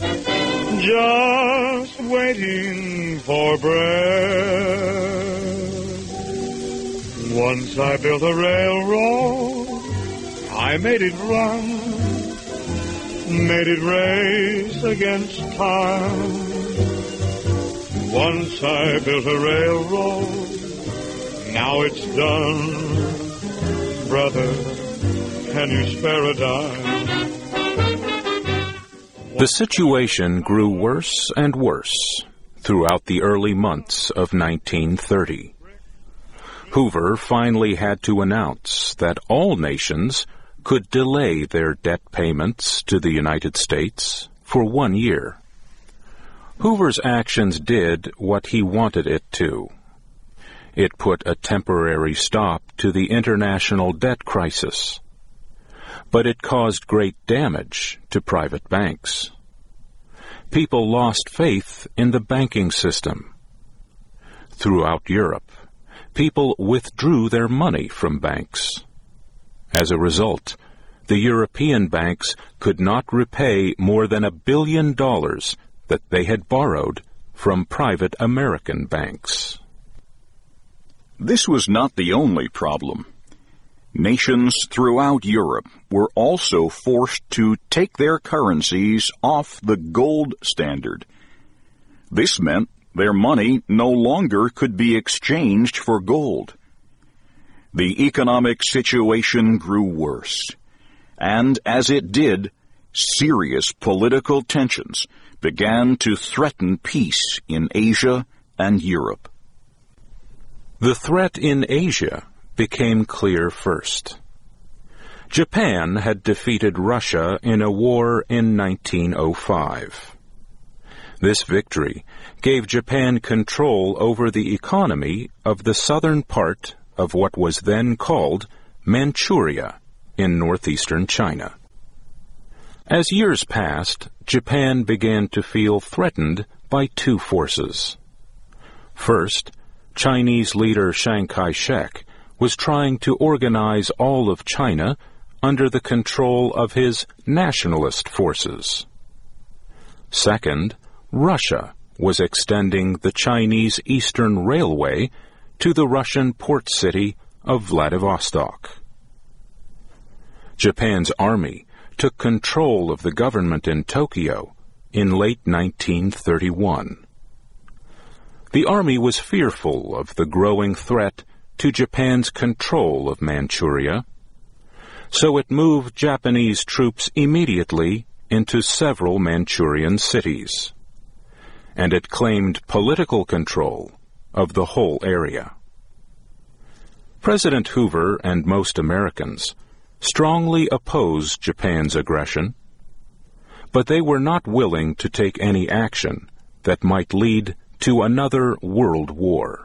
S2: just waiting for bread? Once I built a railroad, I made it run, made it race against time. Once I built a railroad, now it's done. Brother, can you spare a dime?
S21: The situation grew worse and worse throughout the early months of nineteen thirty. Hoover finally had to announce that all nations could delay their debt payments to the United States for one year. Hoover's actions did what he wanted it to. It put a temporary stop to the international debt crisis, but it caused great damage to private banks. People lost faith in the banking system. Throughout Europe, people withdrew their money from banks. As a result, the European banks could not repay more than a billion dollars that they had borrowed from private American banks.
S22: This was not the only problem. Nations throughout Europe were also forced to take their currencies off the gold standard. This meant their money no longer could be exchanged for gold. the economic situation grew worse. And as it did, serious political tensions began to threaten peace in Asia and Europe.
S21: The threat in Asia became clear first. Japan had defeated Russia in a war in nineteen oh five. This victory gave Japan control over the economy of the southern part of what was then called Manchuria in northeastern China. As years passed, Japan began to feel threatened by two forces. First, Chinese leader Chiang Kai-shek was trying to organize all of China under the control of his nationalist forces. Second, Russia was extending the Chinese Eastern Railway to the Russian port city of Vladivostok. Japan's army took control of the government in Tokyo in late nineteen thirty-one. The army was fearful of the growing threat to Japan's control of Manchuria, so it moved Japanese troops immediately into several Manchurian cities, and it claimed political control of the whole area. President Hoover and most Americans strongly opposed Japan's aggression, but they were not willing to take any action that might lead to another world war.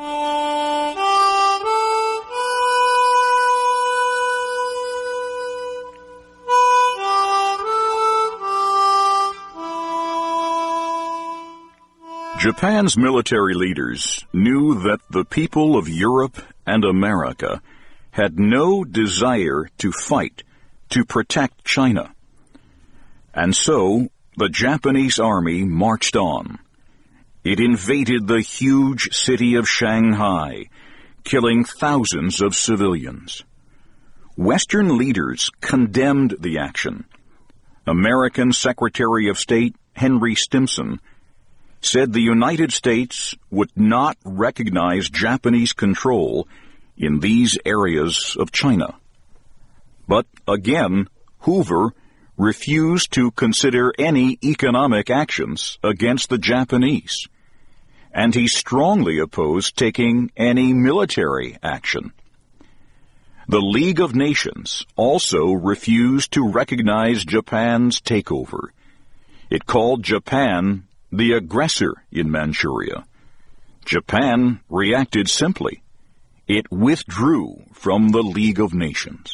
S22: Japan's military leaders knew that the people of Europe and America had no desire to fight to protect China. And so the Japanese army marched on. It invaded the huge city of Shanghai, killing thousands of civilians. Western leaders condemned the action. American Secretary of State Henry Stimson said the United States would not recognize Japanese control in these areas of China. But again, Hoover refused to consider any economic actions against the Japanese, and he strongly opposed taking any military action. The League of Nations also refused to recognize Japan's takeover. It called Japan the aggressor in Manchuria. Japan reacted simply. It withdrew from the League of Nations.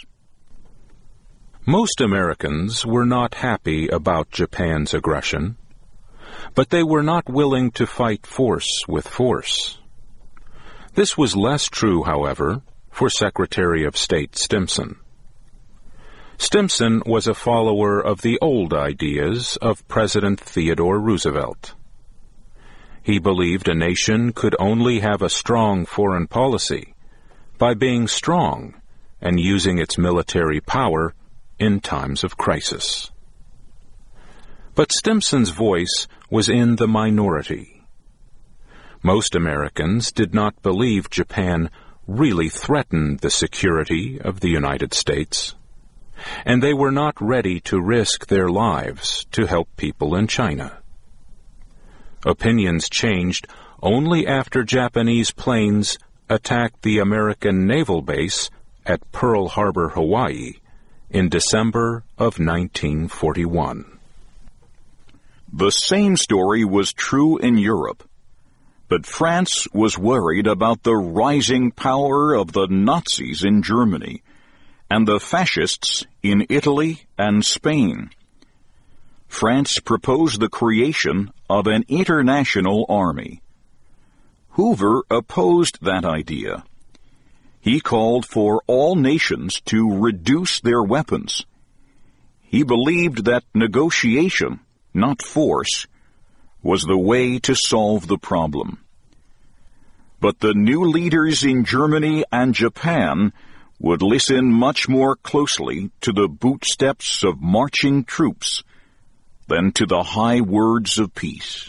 S21: Most Americans were not happy about Japan's aggression, but they were not willing to fight force with force. This was less true, however, for Secretary of State Stimson. Stimson was a follower of the old ideas of President Theodore Roosevelt. He believed a nation could only have a strong foreign policy by being strong and using its military power in times of crisis. But Stimson's voice was in the minority. Most Americans did not believe Japan really threatened the security of the United States, and they were not ready to risk their lives to help people in China. Opinions changed only after Japanese planes attacked the American naval base at Pearl Harbor, Hawaii, in December of nineteen forty-one.
S22: The same story was true in Europe, but France was worried about the rising power of the Nazis in Germany and the fascists in Italy and Spain. France proposed the creation of an international army. Hoover opposed that idea. He called for all nations to reduce their weapons. He believed that negotiation, not force, was the way to solve the problem. But the new leaders in Germany and Japan would listen much more closely to the bootsteps of marching troops than to the high words of peace.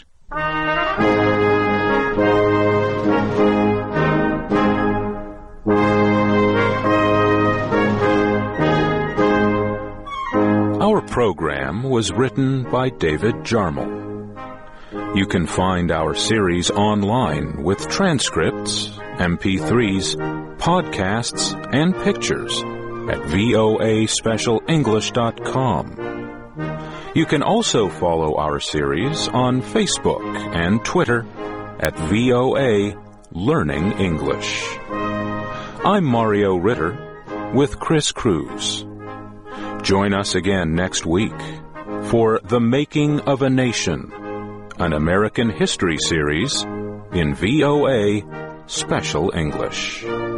S21: program was written by David Jarmel. You can find our series online with transcripts, M P threes, podcasts, and pictures at V O A special english dot com. You can also follow our series on Facebook and Twitter at V O A Learning English. I'm Mario Ritter with Chris Cruz. Join us again next week for The Making of a Nation, an American history series in V O A Special English.